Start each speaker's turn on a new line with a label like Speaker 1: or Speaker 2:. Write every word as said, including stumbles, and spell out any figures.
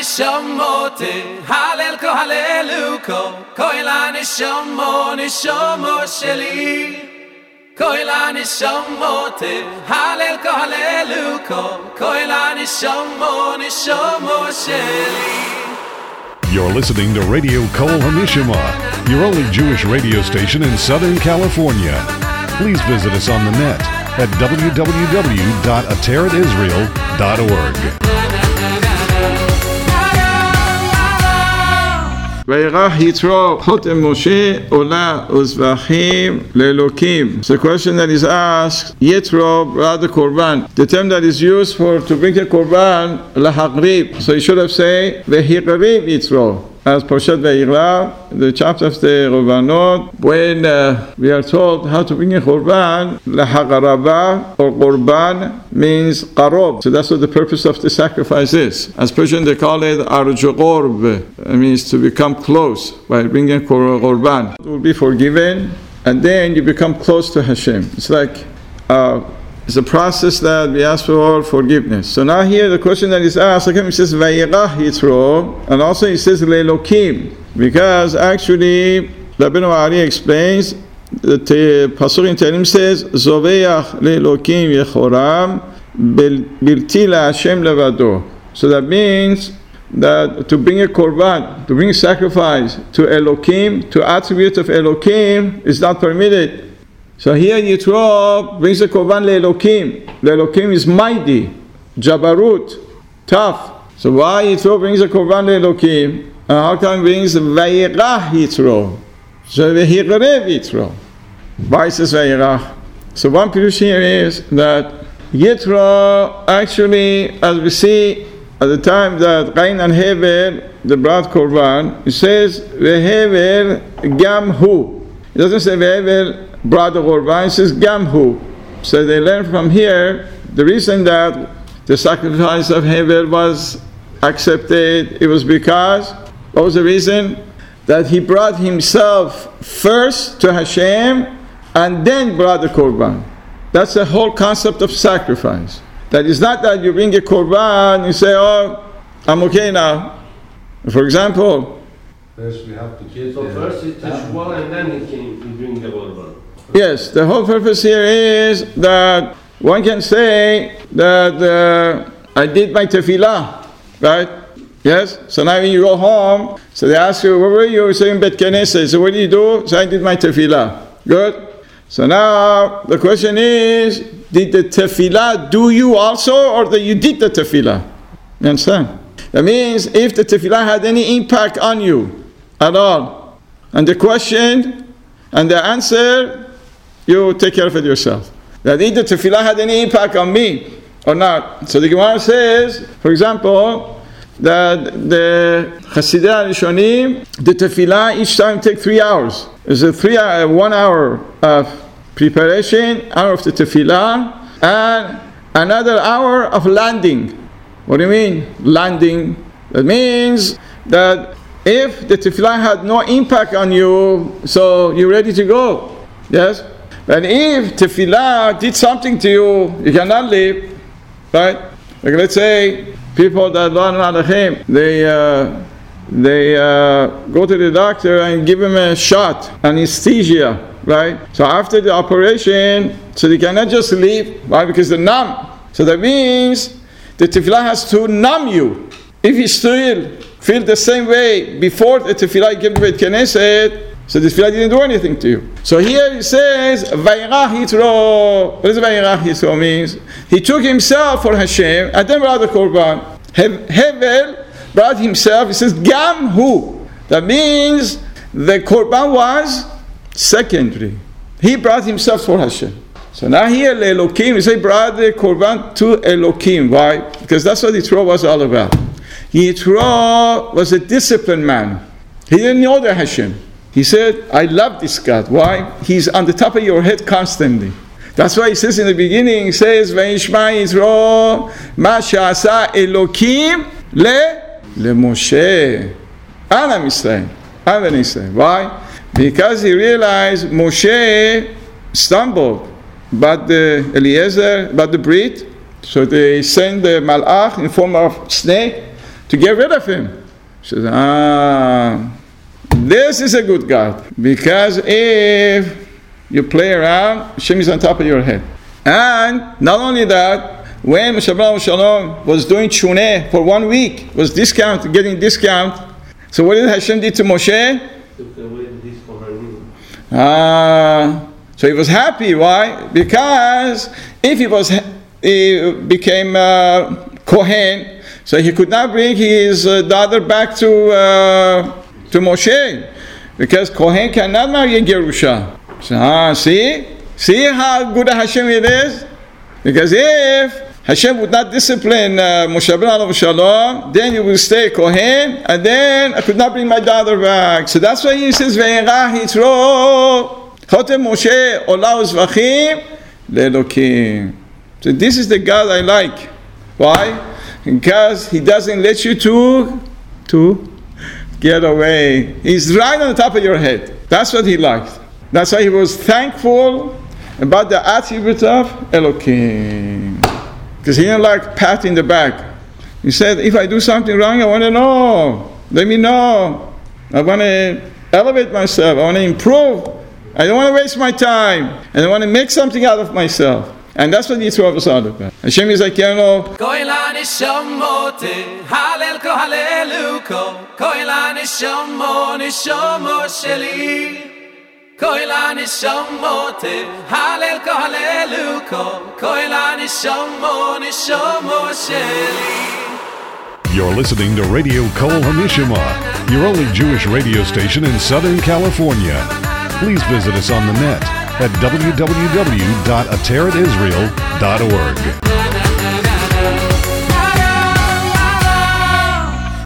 Speaker 1: nishamote halel ko haleluko koila nishamo nishamo sheli koila nishamote halel ko haleluko koila nishamo nishamo sheli.
Speaker 2: You're listening to Radio Kol Hamishama, your only Jewish radio station in Southern California. Please visit us on the net at w w w dot ateret israel dot org.
Speaker 3: Vayirach Yitro chotem Moshe ola uzvachim lelokim. It's a question that is asked. Yitro brought the korban. The term that is used for to bring the korban lahaqrib. So you should have said vehiqrib Yitro. As Parshat Vayikra, the chapter of the Korbanot, when uh, we are told how to bring a korban, lahaqaraba or korban means qarob. So that's what the purpose of the sacrifice is. As Persian they call it arjuqorb. It means to become close by bringing a korban. It will be forgiven, and then you become close to Hashem. It's like uh, it's a process that we ask for forgiveness. So now here the question that is asked, again, it says Vayirach Yitro, and also it says Lelokim, because actually Rabbeinu Ari explains that the Pasuk in Tehillim says Zoveach Lelokim Yechoram Bilti LaHashem Levado. So that means that to bring a korban, to bring a sacrifice to Elokim, to attribute of Elokim, is not permitted. So here Yitro brings the korban le'elokim. Le'elokim is mighty, jabarut, tough. So why Yitro brings the korban le'elokim? And how come he brings vayirach Yitro? So vehiqrev Yitro. Why it says vayirach? So one pirush here is that Yitro actually, as we see at the time that Cain and Hevel, they brought korban, it says vehevel gam hu. It doesn't say vehevel brought the korban, it says gamhu. So they learn from here the reason that the sacrifice of Hevel was accepted, it was because, what was the reason? That he brought himself first to Hashem and then brought the korban. That's the whole concept of sacrifice. That is not that you bring a korban and you say, oh, I'm okay now. For example,
Speaker 4: first we have to get
Speaker 5: so first it is one and then it can you bring the korban.
Speaker 3: Yes, the whole purpose here is that one can say that uh, I did my tefillah, right? Yes? So now when you go home, so they ask you, where were you? You say in Bet Knesset. So what do you do? So I did my tefillah. Good? So now the question is, did the tefillah do you also, or that you did the tefillah? You understand? That means if the tefillah had any impact on you at all, and the question and the answer, you take care of it yourself. That either tefillah had any impact on me or not. So the Gemara says, for example, that the Chasidei Rishonim, the tefillah each time take three hours. It's a three hour, one hour of preparation, hour of the tefillah, and another hour of landing. What do you mean, landing? That means that if the tefillah had no impact on you, so you're ready to go. Yes? But if tefillah did something to you, you cannot leave, right? Like let's say people that learn alachim, they uh, they uh, go to the doctor and give him a shot, anesthesia, right? So after the operation, so they cannot just leave, why? Because they're numb. So that means the tefillah has to numb you. If you still feel the same way before the tefillah given by Knesset, so the tefillah didn't do anything to you. So here it says, Vayirach Yitro. What does Vayirach Yitro means? He took himself for Hashem and then brought the korban. Hevel brought himself, he says, Gam hu. That means the korban was secondary. He brought himself for Hashem. So now here, Elokim, he said, brought the korban to Elokim. Why? Because that's what Yitro was all about. Yitro was a disciplined man. He didn't know the Hashem. He said, I love this God. Why? He's on the top of your head constantly. That's why he says in the beginning, he says, Vayishma Yitro ma she'asa Elokim le le Moshe. Ana Yisrael. Ana Yisrael. Why? Because he realized Moshe stumbled, but the Eliezer, but the Brit, so they sent the Malach in form of snake to get rid of him. She says, ah, this is a good God. Because if you play around, Hashem is on top of your head. And not only that, when Moshe Rabbeinu Shalom was doing Tshuneh for one week, was discount, getting discount. So what did Hashem do to Moshe?
Speaker 5: Took away the discount.
Speaker 3: Ah, so he was happy. Why? Because if he was, he became uh, Kohen, so he could not bring his uh, daughter back to uh, to Moshe, because Kohen cannot marry a Gerusha. So, ah, see, see how good Hashem it is. Because if Hashem would not discipline uh, Moshe Rabbeinu Shalom, then he will stay Kohen, and then I could not bring my daughter back. So that's why he says, "Ve'erah hitro chotem Moshe olah uzvachim le'elokim." So this is the God I like. Why? Because he doesn't let you to to get away. He's right on the top of your head. That's what he liked. That's why he was thankful about the attribute of Elokim. Because he didn't like pat in the back. He said, if I do something wrong, I want to know. Let me know. I want to elevate myself. I want to improve. I don't want to waste my time. And I want to make something out of myself. And that's what Yitzhak was all about. Hashem is like, you know,
Speaker 1: Koila nishamote, halel ko haleluko, Koila nishamo, nishamo sheli. Koila nishamote, halel ko haleluko, Koila nishamo, nishamo sheli.
Speaker 2: You're listening to Radio Kol HaNishama, your only Jewish radio station in Southern California. Please visit us on the net at w w w dot ateret israel dot org.